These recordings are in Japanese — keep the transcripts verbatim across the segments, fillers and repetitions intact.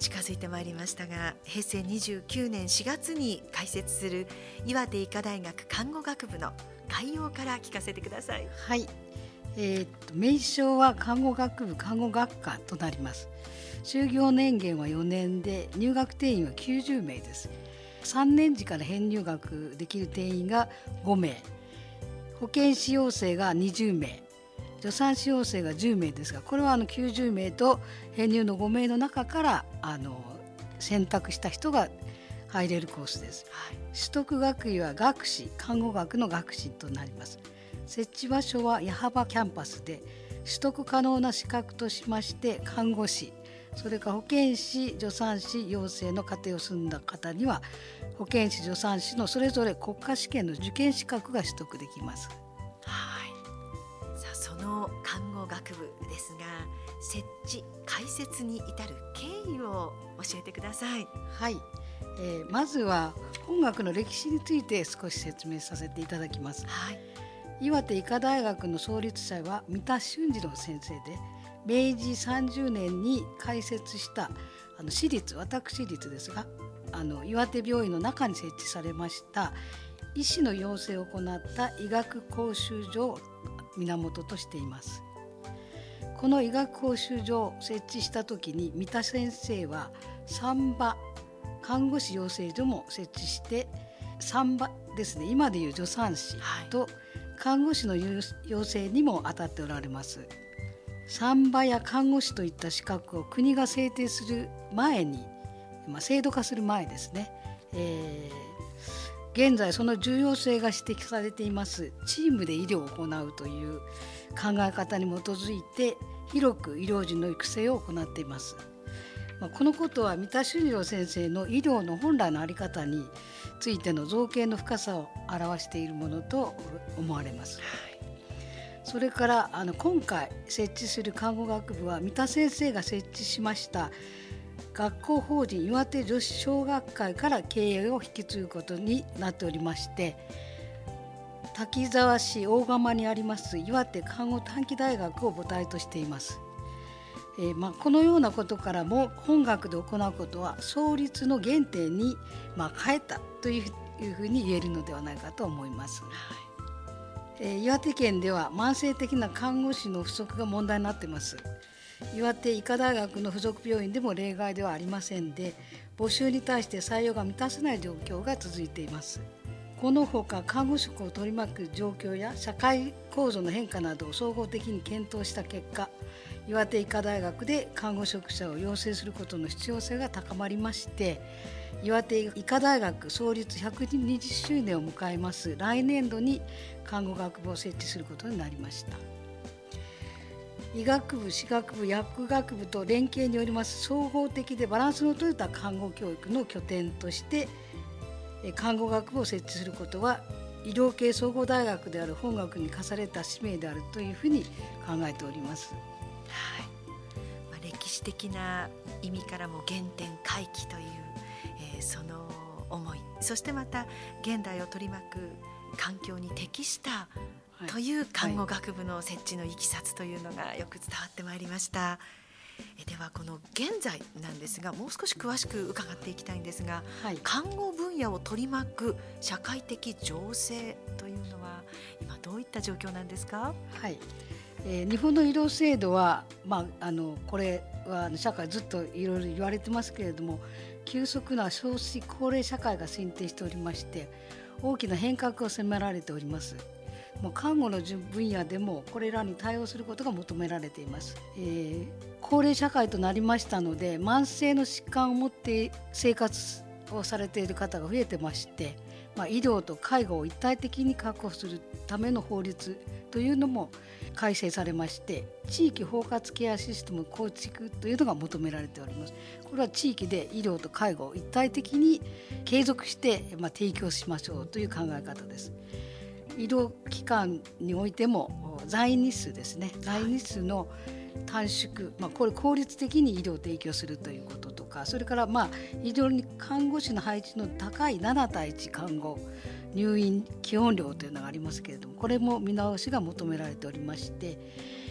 近づいてまいりましたが、へいせいにじゅうきゅうねんしがつに開設する岩手医科大学看護学部の概要から聞かせてください。 はい、えー、と名称は看護学部看護学科となります。就業年限はよねんで、入学定員はきゅうじゅうめいです。さんねん時から編入学できる定員がごめい、保健師養成がにじゅうめい、助産師養成がじゅうめいですが、これはあのきゅうじゅうめいと編入のごめいの中からあの選択した人が入れるコースです。はい、取得学位は学士、看護学の学士となります。設置場所は矢巾キャンパスで、取得可能な資格としまして、看護師、それから保健師、助産師養成の課程を済んだ方には保健師、助産師のそれぞれ国家試験の受験資格が取得できます。 はい、さあその看護学部ですが、設置開設に至る経緯を教えてください。 はい、えー、まずは本学の歴史について少し説明させていただきます。はい、岩手医科大学の創立者は三田俊二郎先生で、めいじさんじゅうねんに開設したあの私立、私立ですが、あの岩手病院の中に設置されました医師の養成を行った医学講習所を源としています。この医学講習所を設置した時に、三田先生は産場看護師養成所も設置して、産場ですね、今でいう助産師と看護師の養成にも当たっておられます。産場や看護師といった資格を国が制定する前に、まあ、制度化する前ですね、えー、現在その重要性が指摘されていますチームで医療を行うという考え方に基づいて、広く医療人の育成を行っています。まあ、このことは三田俊二郎先生の医療の本来の在り方についての造形の深さを表しているものと思われます。はい、それからあの今回設置する看護学部は、三田先生が設置しました学校法人岩手女子小学会から経営を引き継ぐことになっておりまして、滝沢市大釜にあります岩手看護短期大学を母体としています。えーまあ、このようなことからも、本学で行うことは創立の原点に、まあ、変えたというふうに言えるのではないかと思います。はい、えー、岩手県では慢性的な看護師の不足が問題になっています。岩手医科大学の附属病院でも例外ではありませんで、募集に対して採用が満たせない状況が続いています。このほか看護職を取り巻く状況や社会構造の変化などを総合的に検討した結果、岩手医科大学で看護職者を養成することの必要性が高まりまして、岩手医科大学創立ひゃくにじゅっしゅうねんを迎えます来年度に看護学部を設置することになりました。医学部、歯学部、薬学部と連携によります総合的でバランスの取れた看護教育の拠点として看護学部を設置することは、医療系総合大学である本学に課された使命であるというふうに考えております。 はい、まあ、歴史的な意味からも原点回帰という、えー、その思い、そしてまた現代を取り巻く環境に適したという看護学部の設置のいきさつというのがよく伝わってまいりました。えではこの現在なんですが、もう少し詳しく伺っていきたいんですが、はい、看護分野を取り巻く社会的情勢というのは今どういった状況なんですか？ はい、えー、日本の医療制度は、まあ、あのこれは社会ずっといろいろ言われてますけれども、急速な少子高齢社会が進展しておりまして、大きな変革を迫られております。もう看護の分野でもこれらに対応することが求められています。えー、高齢社会となりましたので、慢性の疾患を持って生活をされている方が増えてまして、まあ、医療と介護を一体的に確保するための法律というのも改正されまして、地域包括ケアシステム構築というのが求められております。これは地域で医療と介護を一体的に継続して、まあ、提供しましょうという考え方です。医療機関においても在院日数ですね、在院日数の短縮、まあ、これ効率的に医療を提供するということとか、それからまあ非常に看護師の配置の高いななたいいち看護入院基本料というのがありますけれども、これも見直しが求められておりまして、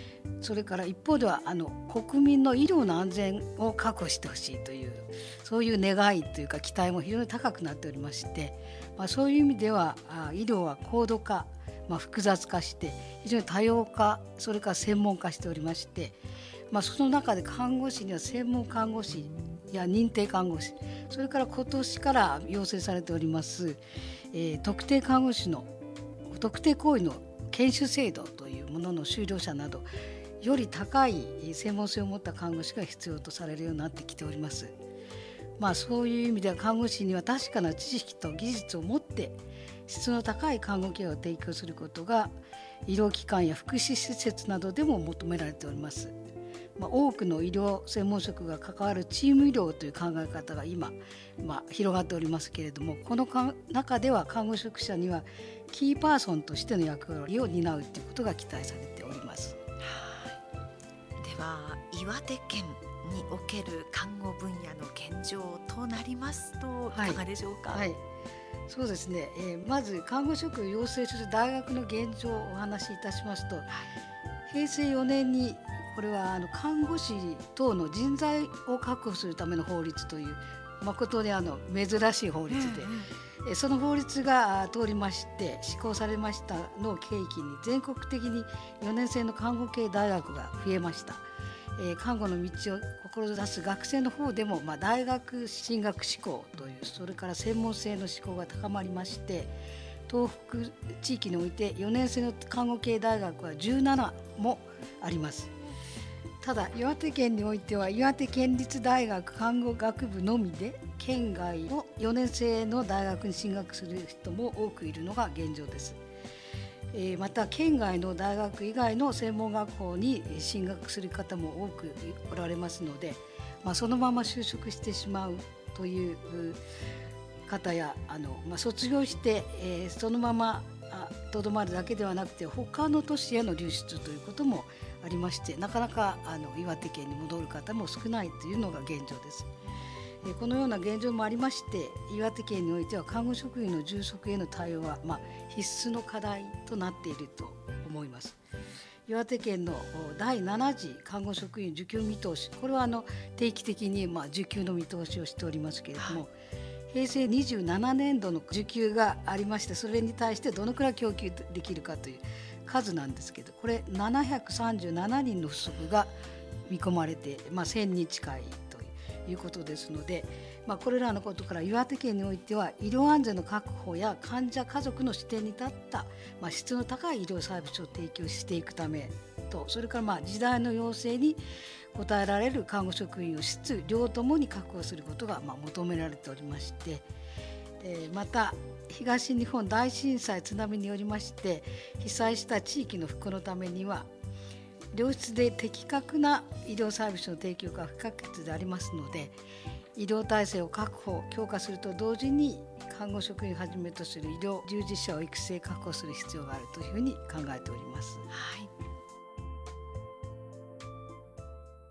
それから一方ではあの国民の医療の安全を確保してほしいというそういう願いというか期待も非常に高くなっておりまして、まあ、そういう意味では医療は高度化、まあ、複雑化して非常に多様化、それから専門化しておりまして、まあ、その中で看護師には専門看護師や認定看護師、それから今年から要請されております、えー、特定看護師の特定行為の研修制度というものの修了者などより高い専門性を持った看護師が必要とされるようになってきております。まあ、そういう意味では看護師には確かな知識と技術を持って質の高い看護ケアを提供することが医療機関や福祉施設などでも求められております。まあ、多くの医療専門職が関わるチーム医療という考え方が今、まあ、広がっておりますけれども、この中では看護職者にはキーパーソンとしての役割を担うということが期待されております。 では岩手県における看護分野の現状となりますといかがでしょうか。 はいはい、そうですね、えー、まず看護職を養成する大学の現状をお話しいたしますと、はい、へいせいよねんにこれはあの看護師等の人材を確保するための法律という誠にあの珍しい法律で、うんうん、その法律が通りまして施行されましたのを契機に全国的によねん生の看護系大学が増えました。えー、看護の道を志す学生の方でも、まあ、大学進学志向という、それから専門性の志向が高まりまして、東北地域においてよねん生の看護系大学はじゅうななもあります。ただ岩手県においては岩手県立大学看護学部のみで県外のよねん生の大学に進学する人も多くいるのが現状です。えー、また県外の大学以外の専門学校に進学する方も多くおられますので、まあ、そのまま就職してしまうという方やあの、まあ、卒業して、えー、そのままとどまるだけではなくて他の都市への流出ということもありまして、なかなかあの岩手県に戻る方も少ないというのが現状です。えー、このような現状もありまして、岩手県においては看護職員の充足への対応は、まあ、必須の課題となっていると思います。岩手県のだいなな次看護職員受給見通し、これはあの定期的にまあ受給の見通しをしておりますけれども、はい、へいせいにじゅうななねんどの受給がありまして、それに対してどのくらい供給できるかという数なんですけど、これななひゃくさんじゅうななにんの不足が見込まれて、まあ、せんにん近いということですので、まあ、これらのことから岩手県においては医療安全の確保や患者家族の視点に立った、まあ、質の高い医療サービスを提供していくためと、それからまあ時代の要請に応えられる看護職員を質量ともに確保することがまあ求められておりまして、えー、また東日本大震災津波によりまして被災した地域の復興のためには良質で的確な医療サービスの提供が不可欠でありますので、医療体制を確保強化すると同時に看護職員をはじめとする医療従事者を育成確保する必要があるというふうに考えております。 はい、